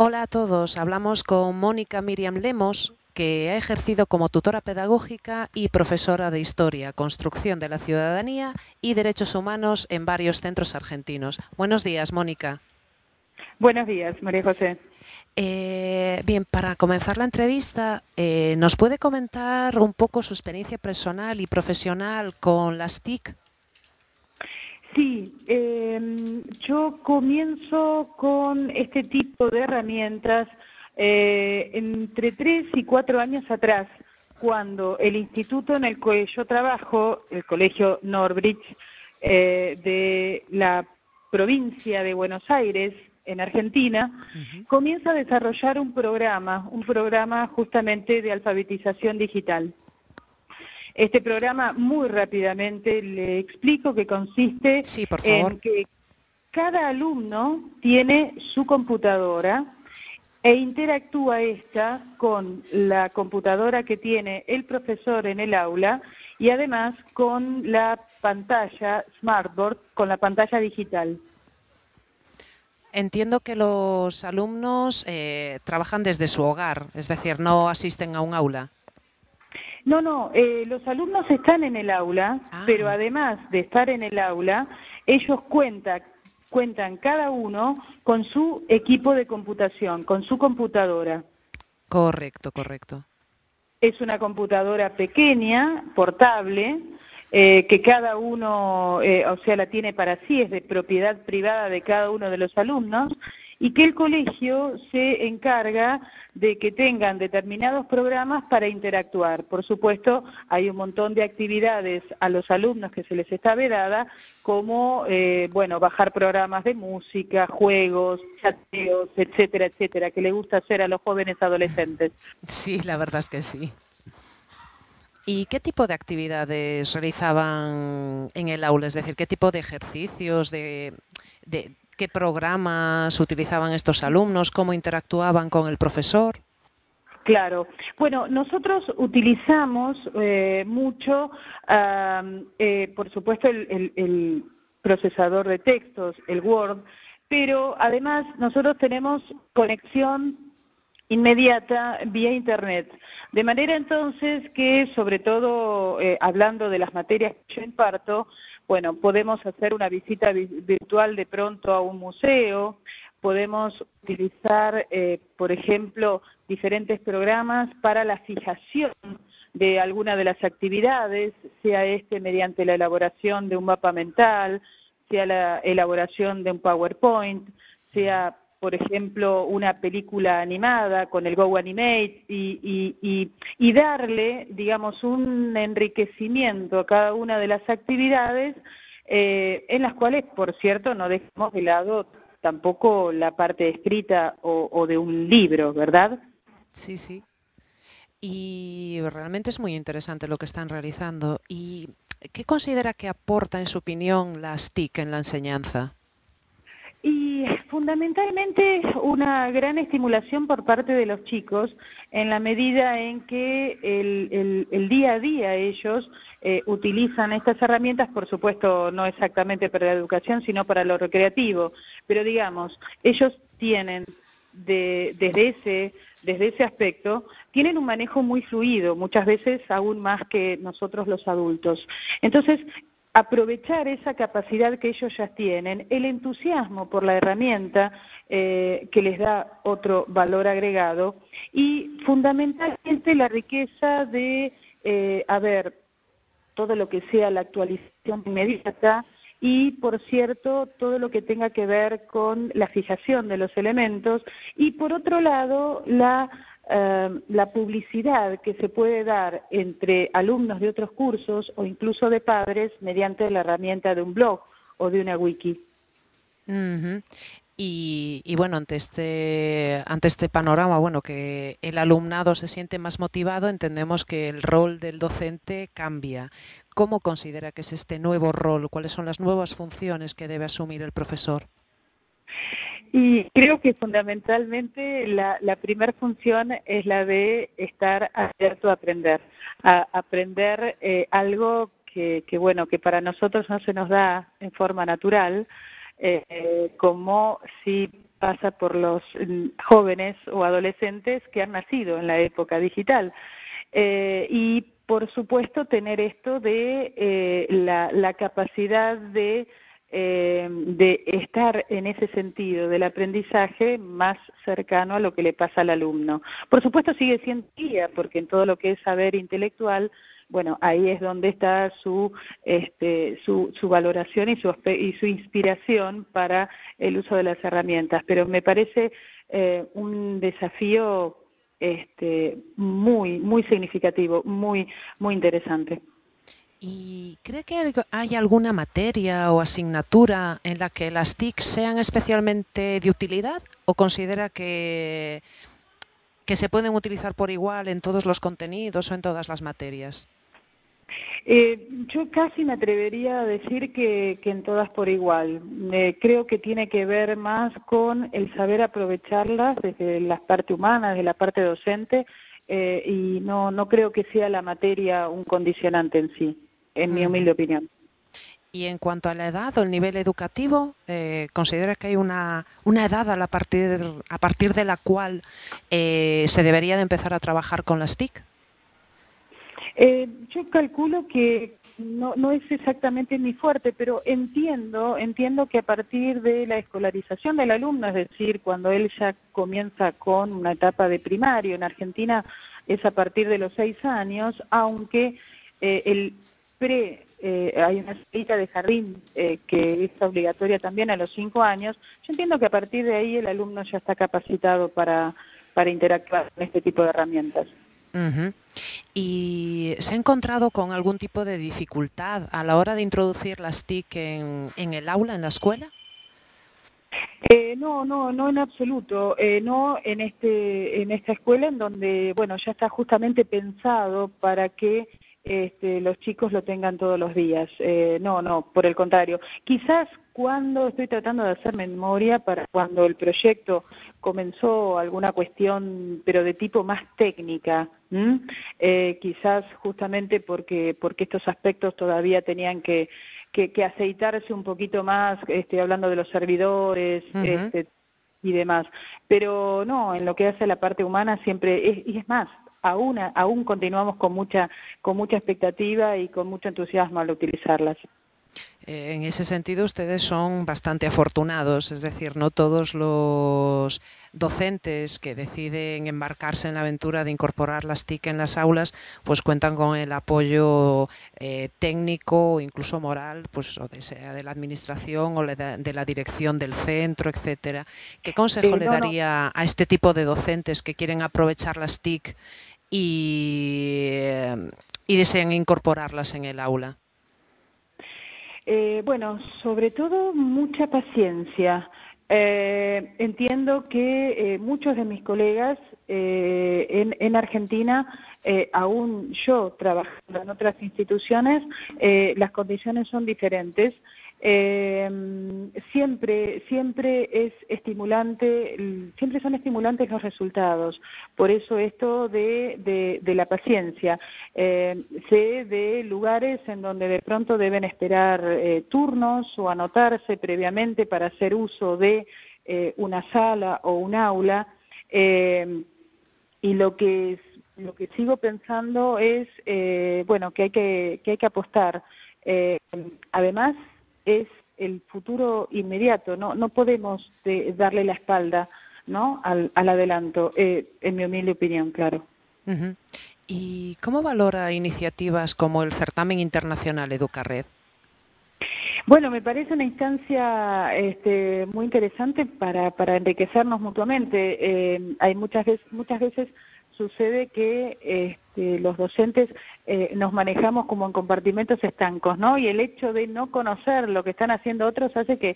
Hola a todos, hablamos con Mónica Miriam Lemos, que ha ejercido como tutora pedagógica y profesora de Historia, Construcción de la Ciudadanía y Derechos Humanos en varios centros argentinos. Buenos días, Mónica. Buenos días, María José. Bien, para comenzar la entrevista, ¿nos puede comentar un poco su experiencia personal y profesional con las TIC? Sí, yo comienzo con este tipo de herramientas entre 3 y 4 años atrás, cuando el instituto en el que yo trabajo, el Colegio Norbridge, de la provincia de Buenos Aires, en Argentina, Ujú. comienza a desarrollar un programa justamente de alfabetización digital. Este programa, muy rápidamente le explico que consiste Sí, por favor. en que cada alumno tiene su computadora e interactúa esta con la computadora que tiene el profesor en el aula y además con la pantalla Smartboard, con la pantalla digital. Entiendo que los alumnos trabajan desde su hogar, es decir, no asisten a un aula. No, no, los alumnos están en el aula, pero Ah, además de estar en el aula, ellos cuentan cada uno con su equipo de computación, con su computadora. correcto, correcto. Es una computadora pequeña, portable, que cada uno, o sea, la tiene para sí, es de propiedad privada de cada uno de los alumnos, y que el colegio se encarga de que tengan determinados programas para interactuar. Por supuesto, hay un montón de actividades a los alumnos que se les está vedada, como, bueno, bajar programas de música, juegos, chateos, etcétera, etcétera, que le gusta hacer a los jóvenes adolescentes. Sí, la verdad es que sí. ¿Y qué tipo de actividades realizaban en el aula? Es decir, ¿qué tipo de ejercicios, de qué programas utilizaban estos alumnos? ¿Cómo interactuaban con el profesor? Claro. Bueno, nosotros utilizamos mucho, por supuesto, el procesador de textos, el Word, pero además nosotros tenemos conexión inmediata vía Internet. De manera entonces que, sobre todo hablando de las materias que yo imparto, bueno, podemos hacer una visita virtual de pronto a un museo, podemos utilizar, por ejemplo, diferentes programas para la fijación de alguna de las actividades, sea este mediante la elaboración de un mapa mental, sea la elaboración de un PowerPoint, sea, por ejemplo, una película animada con el Go Animate y darle, digamos, un enriquecimiento a cada una de las actividades en las cuales, por cierto, no dejamos de lado tampoco la parte escrita o de un libro, ¿verdad? Sí, sí. Y realmente es muy interesante lo que están realizando. ¿Y qué considera que aporta, en su opinión, las TIC en la enseñanza? Y fundamentalmente una gran estimulación por parte de los chicos en la medida en que el día a día ellos utilizan estas herramientas, por supuesto no exactamente para la educación, sino para lo recreativo, pero digamos, ellos tienen desde ese aspecto, tienen un manejo muy fluido, muchas veces aún más que nosotros los adultos. Entonces, aprovechar esa capacidad que ellos ya tienen, el entusiasmo por la herramienta que les da otro valor agregado y fundamentalmente la riqueza de, a ver, todo lo que sea la actualización inmediata y, por cierto, todo lo que tenga que ver con la fijación de los elementos y, por otro lado, la publicidad que se puede dar entre alumnos de otros cursos o incluso de padres mediante la herramienta de un blog o de una wiki. Ujú. Y bueno, ante este panorama, bueno, que el alumnado se siente más motivado, entendemos que el rol del docente cambia. ¿Cómo considera que es este nuevo rol? ¿Cuáles son las nuevas funciones que debe asumir el profesor? Y creo que fundamentalmente la primera función es la de estar abierto a aprender, a aprender algo bueno, que para nosotros no se nos da en forma natural, como si pasa por los jóvenes o adolescentes que han nacido en la época digital. Y por supuesto tener esto de la capacidad de estar en ese sentido del aprendizaje más cercano a lo que le pasa al alumno. Por supuesto sigue siendo guía, porque en todo lo que es saber intelectual, bueno, ahí es donde está su valoración y su inspiración para el uso de las herramientas. Pero me parece un desafío muy significativo, muy interesante. ¿Y cree que hay alguna materia o asignatura en la que las TIC sean especialmente de utilidad o considera que se pueden utilizar por igual en todos los contenidos o en todas las materias? Yo casi me atrevería a decir que en todas por igual. Creo que tiene que ver más con el saber aprovecharlas desde la parte humana, desde la parte docente, y no creo que sea la materia un condicionante en sí, en mi humilde opinión. Y en cuanto a la edad o el nivel educativo, ¿considera que hay una edad a partir de la cual se debería de empezar a trabajar con las TIC? Yo calculo que no es exactamente mi fuerte, pero entiendo que a partir de la escolarización del alumno, es decir, cuando él ya comienza con una etapa de primario, en Argentina es a partir de los 6 años, aunque el hay una escuelita de jardín que es obligatoria también a los 5 años. Yo entiendo que a partir de ahí el alumno ya está capacitado para interactuar con este tipo de herramientas. Uh-huh. ¿Y se ha encontrado con algún tipo de dificultad a la hora de introducir las TIC en el aula, en la escuela? No en absoluto, no en esta escuela en donde, bueno, ya está justamente pensado para que los chicos lo tengan todos los días. No, por el contrario. Quizás cuando estoy tratando de hacer memoria para cuando el proyecto comenzó alguna cuestión, pero de tipo más técnica, quizás justamente porque estos aspectos todavía tenían que aceitarse un poquito más, hablando de los servidores, Uh-huh. y demás. Pero no, en lo que hace a la parte humana siempre y es más, aún continuamos con mucha expectativa y con mucho entusiasmo al utilizarlas. En ese sentido, ustedes son bastante afortunados, es decir, no todos los docentes que deciden embarcarse en la aventura de incorporar las TIC en las aulas, pues cuentan con el apoyo técnico o incluso moral, pues o sea de la administración o de la dirección del centro, etcétera. ¿Qué consejo le No. daría a este tipo de docentes que quieren aprovechar las TIC y desean incorporarlas en el aula? Bueno, sobre todo mucha paciencia. Entiendo que muchos de mis colegas en Argentina, aún yo trabajando en otras instituciones, las condiciones son diferentes. Siempre es estimulante, siempre son estimulantes los resultados. Por eso esto de la paciencia. Sé de lugares en donde de pronto deben esperar turnos o anotarse previamente para hacer uso de una sala o un aula, y lo que sigo pensando es bueno, que hay que apostar. Además es el futuro inmediato, no podemos darle la espalda, ¿no?, al adelanto, en mi humilde opinión, claro. Uh-huh. ¿Y cómo valora iniciativas como el certamen internacional Educared? Bueno, me parece una instancia muy interesante para enriquecernos mutuamente. Hay muchas veces sucede que los docentes nos manejamos como en compartimentos estancos, ¿no? Y el hecho de no conocer lo que están haciendo otros hace que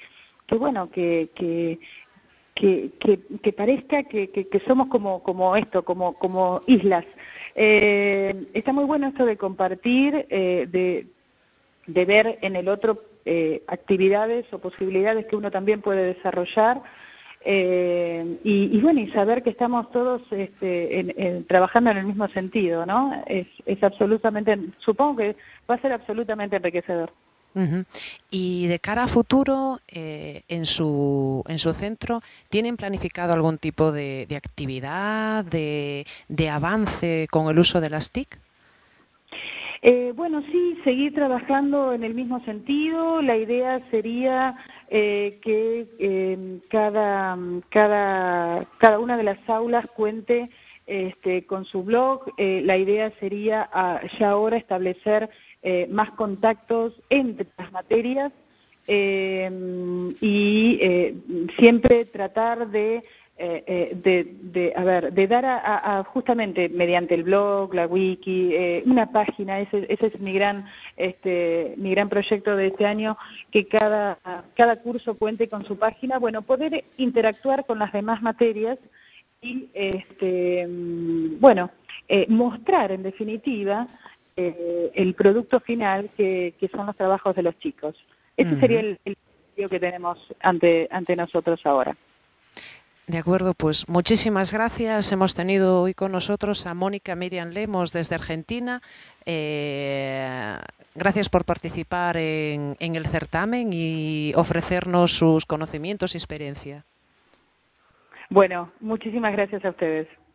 parezca que somos como islas. Está muy bueno esto de compartir, de ver en el otro actividades o posibilidades que uno también puede desarrollar, y bueno, y saber que estamos todos trabajando en el mismo sentido, ¿no? Es absolutamente, supongo que va a ser absolutamente enriquecedor. Ujú. Y de cara a futuro, en su centro, ¿tienen planificado algún tipo de actividad, de avance con el uso de las TIC? Bueno, sí, seguir trabajando en el mismo sentido. La idea sería que cada una de las aulas cuente con su blog. La idea sería ya ahora establecer más contactos entre las materias siempre tratar de dar justamente mediante el blog, la wiki, una página. Ese es mi gran proyecto de este año, que cada curso cuente con su página. Bueno, poder interactuar con las demás materias y mostrar en definitiva el producto final que son los trabajos de los chicos. Ese sería Ujú. el desafío que tenemos ante nosotros ahora. De acuerdo, pues muchísimas gracias. Hemos tenido hoy con nosotros a Mónica Miriam Lemos desde Argentina. Eh, Gracias por participar en el certamen y ofrecernos sus conocimientos y experiencia. Bueno, muchísimas gracias a ustedes.